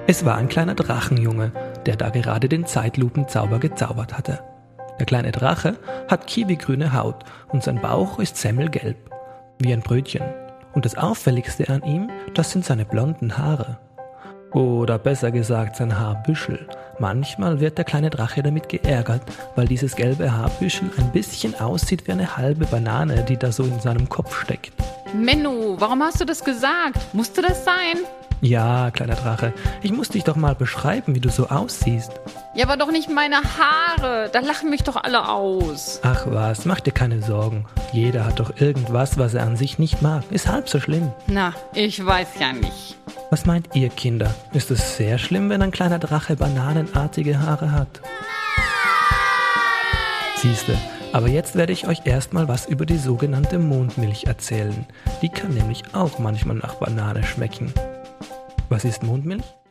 Es war ein kleiner Drachenjunge, der da gerade den Zeitlupenzauber gezaubert hatte. Der kleine Drache hat kiwigrüne Haut und sein Bauch ist semmelgelb, wie ein Brötchen. Und das Auffälligste an ihm, das sind seine blonden Haare. Oder besser gesagt sein Haarbüschel. Manchmal wird der kleine Drache damit geärgert, weil dieses gelbe Haarbüschel ein bisschen aussieht wie eine halbe Banane, die da so in seinem Kopf steckt. Menno, warum hast du das gesagt? Musste das sein? Ja, kleiner Drache, ich muss dich doch mal beschreiben, wie du so aussiehst. Ja, aber doch nicht meine Haare. Da lachen mich doch alle aus. Ach was, mach dir keine Sorgen. Jeder hat doch irgendwas, was er an sich nicht mag. Ist halb so schlimm. Na, ich weiß ja nicht. Was meint ihr, Kinder? Ist es sehr schlimm, wenn ein kleiner Drache bananenartige Haare hat? Siehste, aber jetzt werde ich euch erstmal was über die sogenannte Mondmilch erzählen. Die kann nämlich auch manchmal nach Banane schmecken. Was ist Mondmilch?